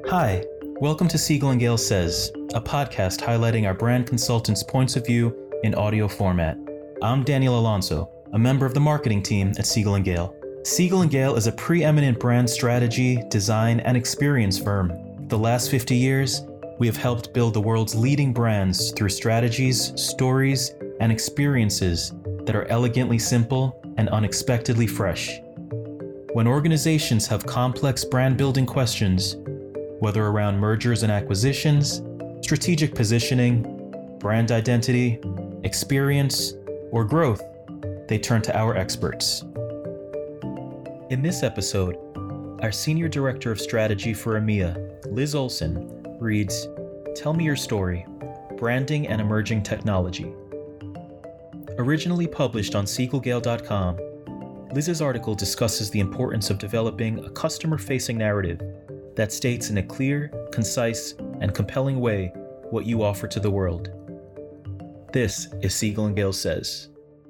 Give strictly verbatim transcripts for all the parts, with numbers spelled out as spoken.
Hi, welcome to Siegel and Gale Says, a podcast highlighting our brand consultants' points of view in audio format. I'm Daniel Alonso, a member of the marketing team at Siegel and Gale. Siegel and Gale is a preeminent brand strategy, design, and experience firm. For the last fifty years, we have helped build the world's leading brands through strategies, stories, and experiences that are elegantly simple and unexpectedly fresh. When organizations have complex brand building questions, whether around mergers and acquisitions, strategic positioning, brand identity, experience, or growth, they turn to our experts. In this episode, our Senior Director of Strategy for EMEA, Liz Olson, reads, "Tell me your story, branding and emerging technology." Originally published on siegel gale dot com, Liz's article discusses the importance of developing a customer-facing narrative that states in a clear, concise, and compelling way what you offer to the world. This is Siegel and Gale Says.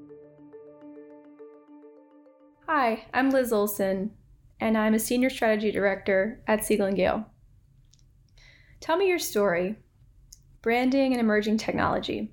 Hi, I'm Liz Olson, and I'm a Senior Strategy Director at Siegel and Gale. Tell me your story, branding and emerging technology.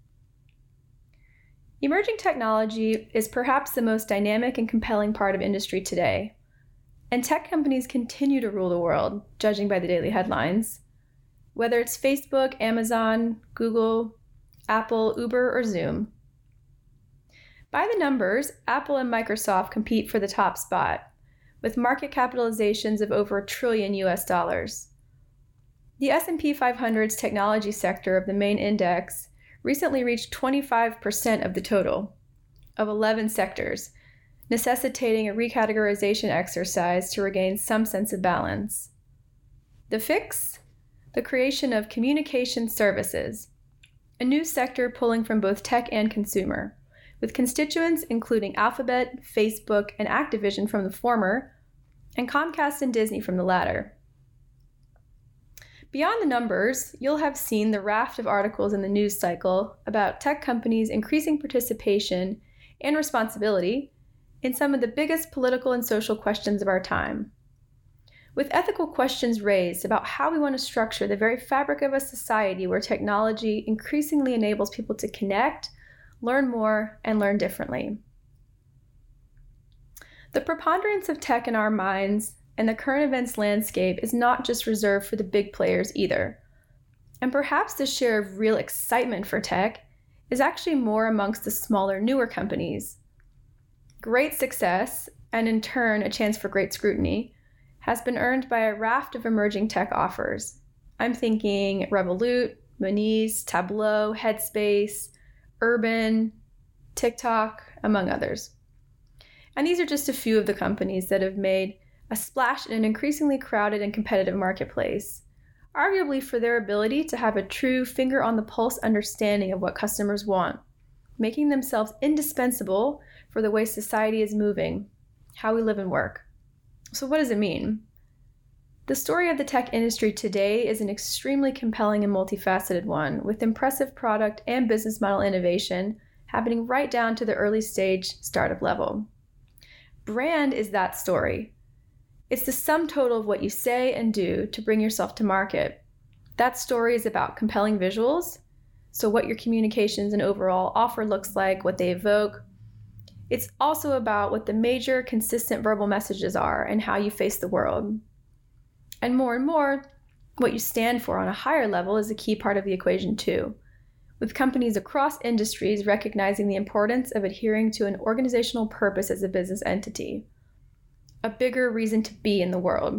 Emerging technology is perhaps the most dynamic and compelling part of industry today. And tech companies continue to rule the world, judging by the daily headlines. Whether it's Facebook, Amazon, Google, Apple, Uber, or Zoom. By the numbers, Apple and Microsoft compete for the top spot, with market capitalizations of over a trillion U S dollars. The S and P five hundred's technology sector of the main index recently reached twenty-five percent of the total, of eleven sectors, necessitating a recategorization exercise to regain some sense of balance. The fix? The creation of communication services, a new sector pulling from both tech and consumer, with constituents including Alphabet, Facebook, and Activision from the former, and Comcast and Disney from the latter. Beyond the numbers, you'll have seen the raft of articles in the news cycle about tech companies increasing participation and responsibility in some of the biggest political and social questions of our time. With ethical questions raised about how we want to structure the very fabric of a society where technology increasingly enables people to connect, learn more, and learn differently. The preponderance of tech in our minds and the current events landscape is not just reserved for the big players either. And perhaps the share of real excitement for tech is actually more amongst the smaller, newer companies. Great success, and in turn a chance for great scrutiny, has been earned by a raft of emerging tech offers. I'm thinking Revolut, Monese, Tableau, Headspace, Urban, TikTok, among others. And these are just a few of the companies that have made a splash in an increasingly crowded and competitive marketplace, arguably for their ability to have a true finger-on-the-pulse understanding of what customers want, making themselves indispensable for the way society is moving, how we live and work. So what does it mean? The story of the tech industry today is an extremely compelling and multifaceted one, with impressive product and business model innovation happening right down to the early stage startup level. Brand is that story. It's the sum total of what you say and do to bring yourself to market. That story is about compelling visuals, so what your communications and overall offer looks like, what they evoke. It's also about what the major consistent verbal messages are and how you face the world. And more and more, what you stand for on a higher level is a key part of the equation too, with companies across industries recognizing the importance of adhering to an organizational purpose as a business entity, a bigger reason to be in the world.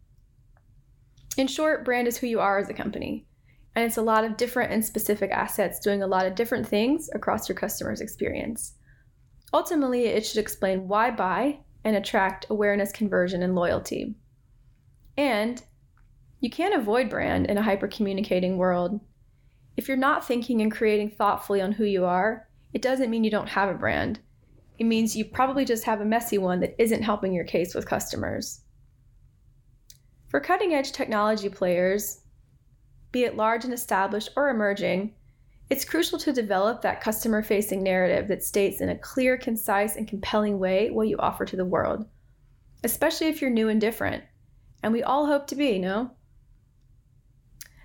In short, brand is who you are as a company, and it's a lot of different and specific assets doing a lot of different things across your customer's experience. Ultimately, it should explain why buy and attract awareness, conversion, and loyalty. And you can't avoid brand in a hyper-communicating world. If you're not thinking and creating thoughtfully on who you are, it doesn't mean you don't have a brand. It means you probably just have a messy one that isn't helping your case with customers. For cutting-edge technology players, be it large and established or emerging, it's crucial to develop that customer-facing narrative that states in a clear, concise, and compelling way what you offer to the world, especially if you're new and different. And we all hope to be, no?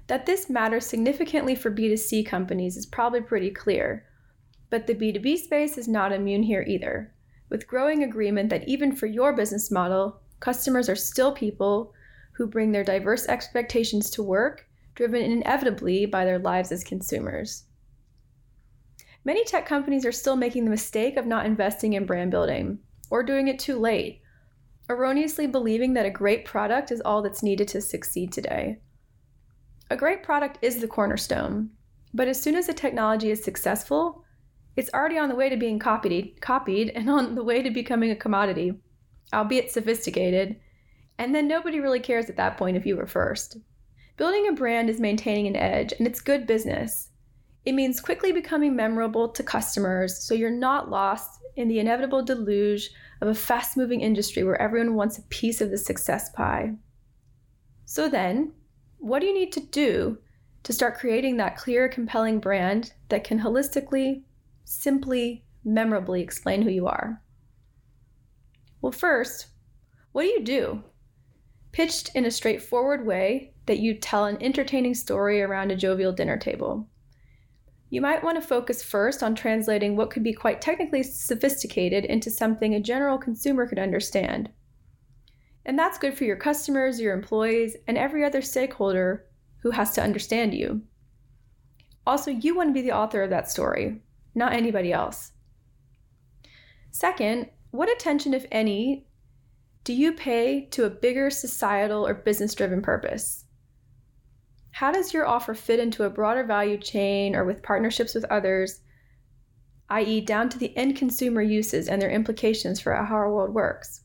That this matters significantly for B two C companies is probably pretty clear, but the B two B space is not immune here either, with growing agreement that even for your business model, customers are still people who bring their diverse expectations to work, driven inevitably by their lives as consumers. Many tech companies are still making the mistake of not investing in brand building, or doing it too late, erroneously believing that a great product is all that's needed to succeed today. A great product is the cornerstone, but as soon as the technology is successful, it's already on the way to being copied, copied and on the way to becoming a commodity, albeit sophisticated, and then nobody really cares at that point if you were first. Building a brand is maintaining an edge, and it's good business. It means quickly becoming memorable to customers so you're not lost in the inevitable deluge of a fast-moving industry where everyone wants a piece of the success pie. So then, what do you need to do to start creating that clear, compelling brand that can holistically, simply, memorably explain who you are? Well, first, what do you do? Pitched in a straightforward way that you tell an entertaining story around a jovial dinner table. You might want to focus first on translating what could be quite technically sophisticated into something a general consumer could understand. And that's good for your customers, your employees, and every other stakeholder who has to understand you. Also, you want to be the author of that story, not anybody else. Second, what attention, if any, do you pay to a bigger societal or business-driven purpose? How does your offer fit into a broader value chain or with partnerships with others, that is down to the end consumer uses and their implications for how our world works?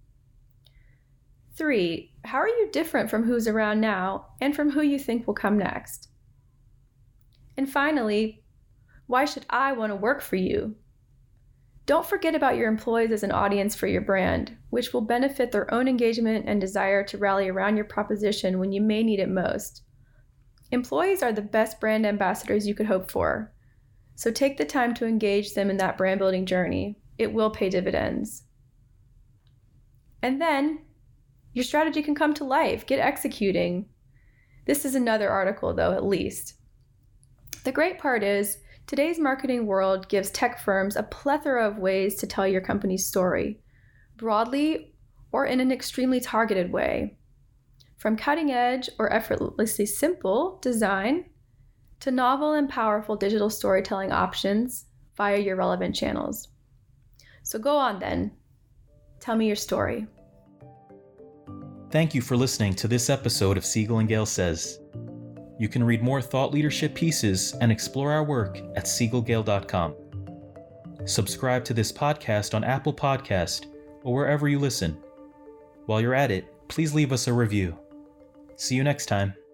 Three, how are you different from who's around now and from who you think will come next? And finally, why should I want to work for you? Don't forget about your employees as an audience for your brand, which will benefit their own engagement and desire to rally around your proposition when you may need it most. Employees are the best brand ambassadors you could hope for, so take the time to engage them in that brand building journey. It will pay dividends. And then, your strategy can come to life. Get executing. This is another article, though, at least. The great part is, today's marketing world gives tech firms a plethora of ways to tell your company's story, broadly or in an extremely targeted way. From cutting-edge or effortlessly simple design to novel and powerful digital storytelling options via your relevant channels. So go on then. Tell me your story. Thank you for listening to this episode of Siegel and Gale Says. You can read more thought leadership pieces and explore our work at siegel gale dot com. Subscribe to this podcast on Apple Podcast or wherever you listen. While you're at it, please leave us a review. See you next time.